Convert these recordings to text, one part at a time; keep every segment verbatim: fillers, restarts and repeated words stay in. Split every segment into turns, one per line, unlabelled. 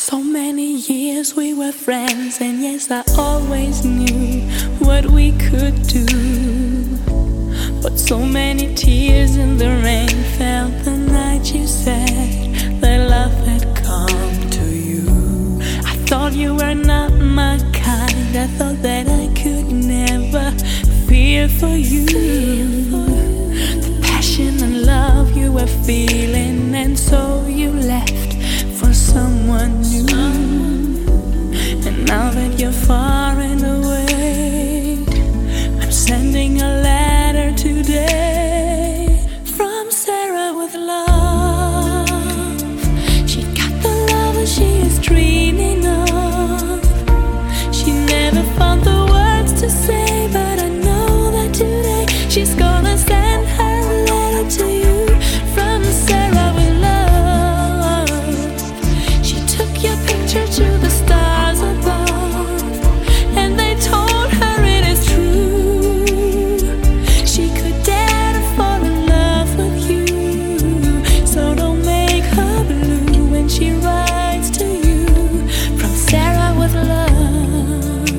so many years we were friends, and yes, I always knew what we could do. But so many tears in the rain fell the night you said that love had come to you. I thought you were not my kind, I thought that I could never feel for you. The passion and love you were feeling, and so you left for someone new. And now that you're far and away, I'm sending a letter today from Sarah with love. She got the love that she is dreaming of. She never found the words to say, but I know that today she's gonna send her a letter to you from Sarah with love. She took your picture to the stars above, and they told her it is true. She could dare to fall in love with you, so don't make her blue when she writes to you from Sarah with love.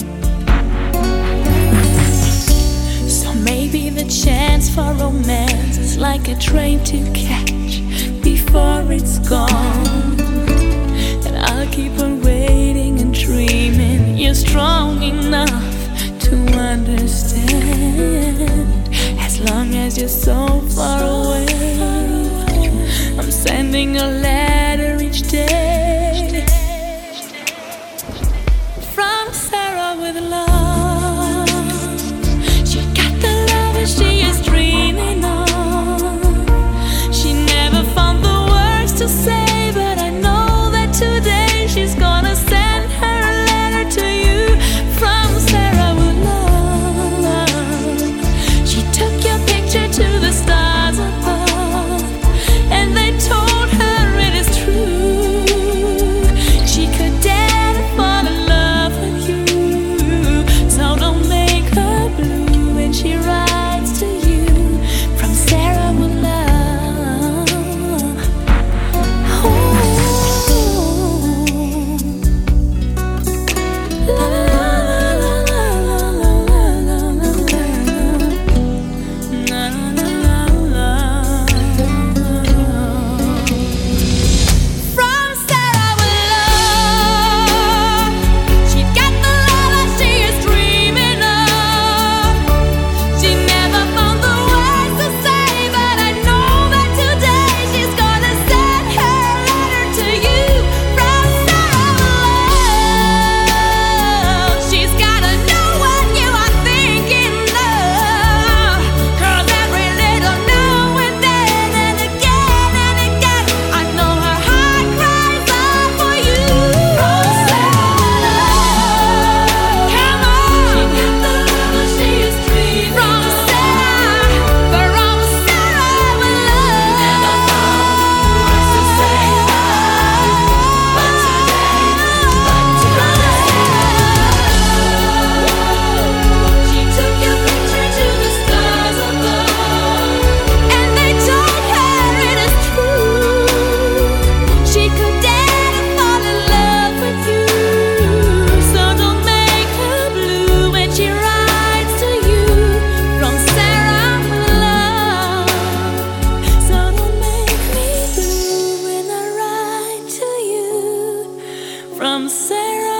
So maybe the chance for romance is like a train to catch before it's gone. And I'll keep on waiting and dreaming you're strong enough to understand. As long as you're so far away, I'm sending a letter each day from Sarah with love. She got the love that she is dreaming of. She never found the words to say, but I know that today she's gonna send her a letter to you from Sarah with love. She took your picture to the stars above, and they told her it is true. She could dare to fall in love with you, so don't make her blue when she writes to you from Sarah with love. Ooh. La, la, la, la, la, la, la, la, la, la, la. From Sarah with love. She got the love that she is dreaming of. She never found the words to say, but I know that today she's gonna send her letter to you from Sarah with love. She's gotta know what you are thinking of, 'cause every little now and then and again and again, I know her heart cries out for you. From Sarah with love. Come on. She got the love that she is dreaming from Sarah, from Sarah with love. Never found words to say, but today, but today, she took your picture to the stars above, and they told her it is true. She could dare to fall in love with you, so don't make her blue when she writes to you from Sarah with love. So don't make me blue when I write to you from Sarah